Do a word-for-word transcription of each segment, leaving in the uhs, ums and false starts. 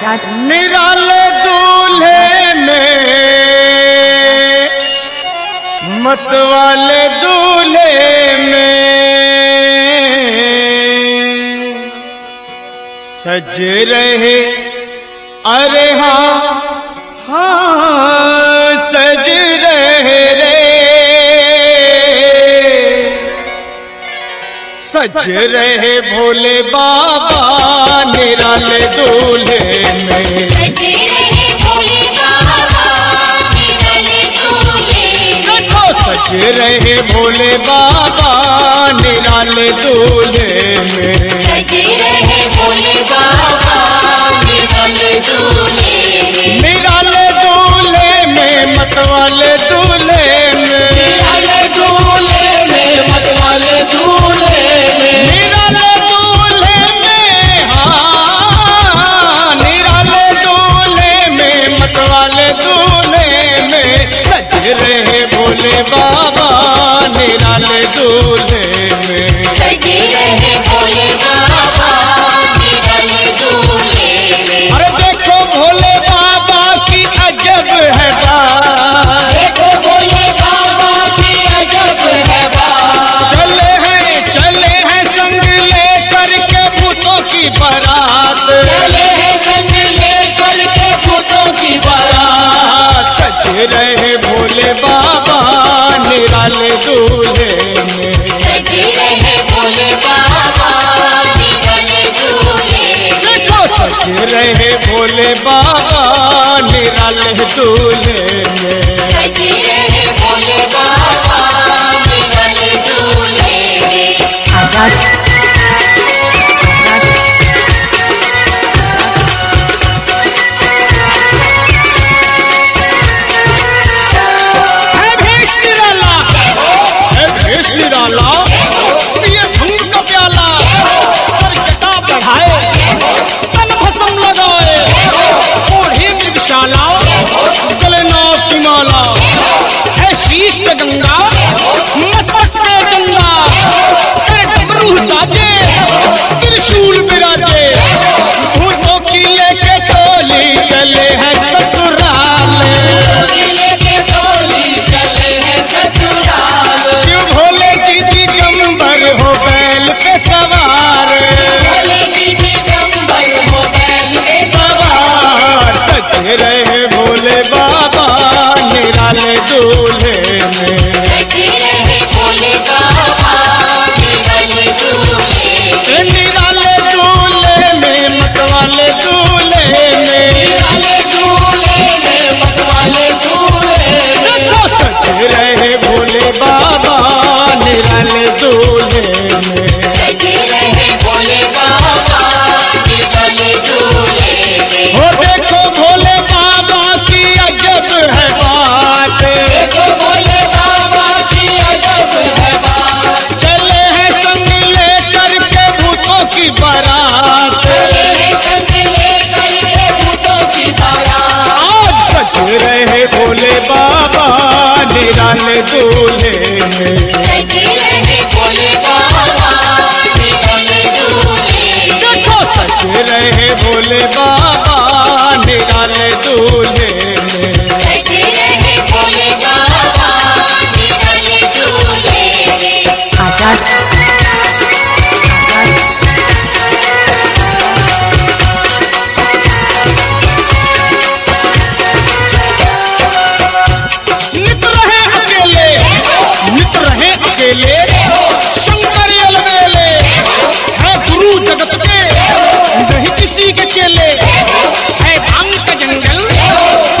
निराले दूल्हे में मतवाले दूल्हे में सज रहे, अरे हाँ हाँ सज रहे रे, सज रहे भोले बाबा निराले दूल्हे में, सज रहे भोले बाबा निराले दूल्हे में, सज रहे भोले बाबा निराले दूल्हे में, सज रहे भोले बाबा निराले दूल्हे में, निराले दूल्हे में मतवाले दूल्हे में, निराले दूल्हे में मतवाले दूल्हे में, निराले दूल्हे में, हाँ निराले दूल्हे में मतवाले दूल्हे में सज रहे भोले बाबा निराले दूल्हे में, सज रहे भोले बाबा निराले दूल्हे में। अरे देखो भोले बाबा की अजब है बात, देखो भोले बाबा की अजब है बात, चले हैं चले हैं संग लेकर के भूतों की बारात, चले हैं संग लेकर के भूतों की बारात, सज रहे भोले बाबा निराले दूल्हे में, सज रहे भोले बाबा निराले दूल्हे में, देखो सज रहे भोले बाबा निराले दूल्हे में, सज रहे भोले बाबा निराले दूल्हे में। है भेष निराला, है भेष निराला, ये भंग का प्याला, सर जटा बढ़ाए, तन भस्म लगाए, ओढ़े मृगशाला, गले नाग की माला, है शीश पे गंगा, मस्तक पे गंगा, कर डमरू साजे, त्रिशूल विराजे, भूतों की लेके टोली चले हैं ससुराल, लेके टोली चले हैं ससुराल, शिव भोले जी दिगंबर हो बैल पे सवार, भोले जी दिगंबर हो बैल पे सवार सज रहे भोले बाबा निराले दूल्हे में, सज रहे भोले बाबा निराले दूल्हे में, निराले दूल्हे में मतवाले दूल्हे में, निराले दूल्हे में मतवाले दूल्हे में, देखो सज रहे भोले बाबा निराले दूल्हे में, सज रहे भोले बाबा निराले दूल्हे में। हो देखो भोले बाबा की अजब है बात, देखो भोले बाबा की अजब है बात, चले हैं संग लेकर के भूतों की बारात, चले हैं संग लेकर के भूतों की बारात, आज सज रहे भोले बाबा निराले दूल्हे में, सज रहे भोले बाबा निराले दूल्हे में, देखो सज रहे भोले बाबा निराले दूल्हे में, सज रहे भोले बाबा निराले दूल्हे में। नित रहे अकेले, नित रहे अकेले, शंकर अलबेले, है गुरु जगत के नहीं किसी के चेले, है भांग का जंगल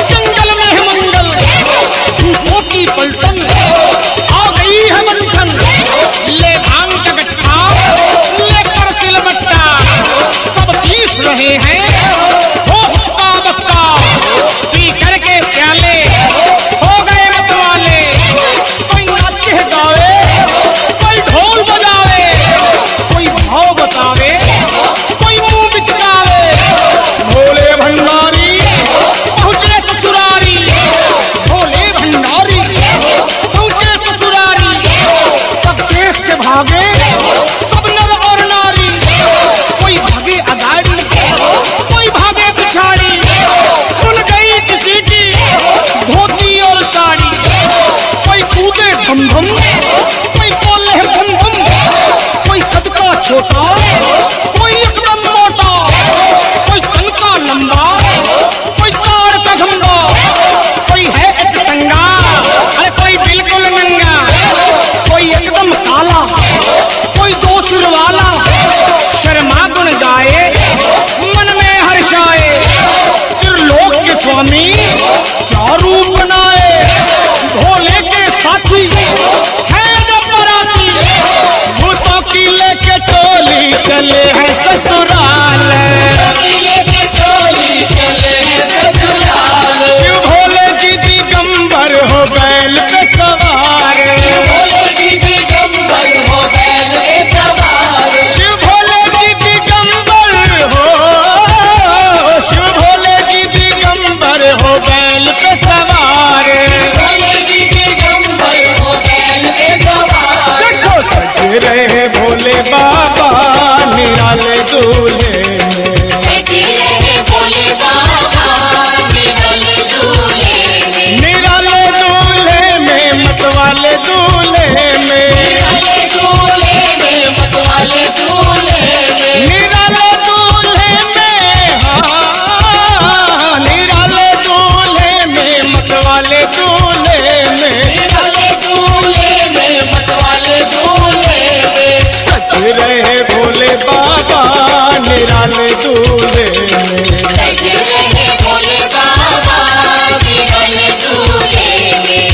वाला शर्मा गुण गाए, मन में हर्षाए, त्रिलोक के स्वामी क्या रूप बनाए। भोले के साथी है जब बराती, भूतों की लेके टोली चले हैं ससुराल। शिव भोले जी दिगंबर हो बैल पे सवार। शिव भोले जी दिगंबर हो, शिव भोले जी दिगंबर हो बैल पे सवार। देखो सज रहे भोले बाबा निराले दूल्हे में। निराले दूल्हे में मतवाले दूल्हे में। निराले दूल्हे में हाँ, निराले दूल्हे में मतवाले दूल्हे में। सज रहे भोले बाबा निराले दूल्हे में। सज रहे भोले बाबा निराले दूल्हे में।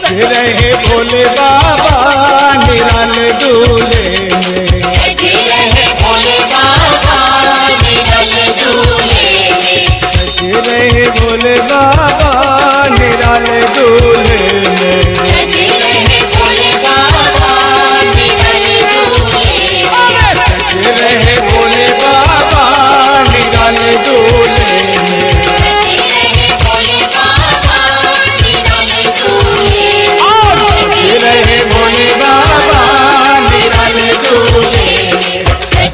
सज रहे भोले बाबा निराले दूल्हे में। सज रहे भोले बाबा निराले दूल्हे में। और सज रहे भोले बाबा निराले दूल्हे में।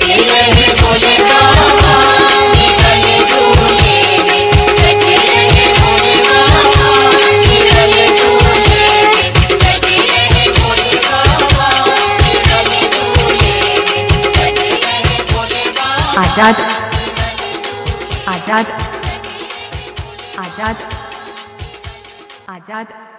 आजाद आजाद आजाद आजाद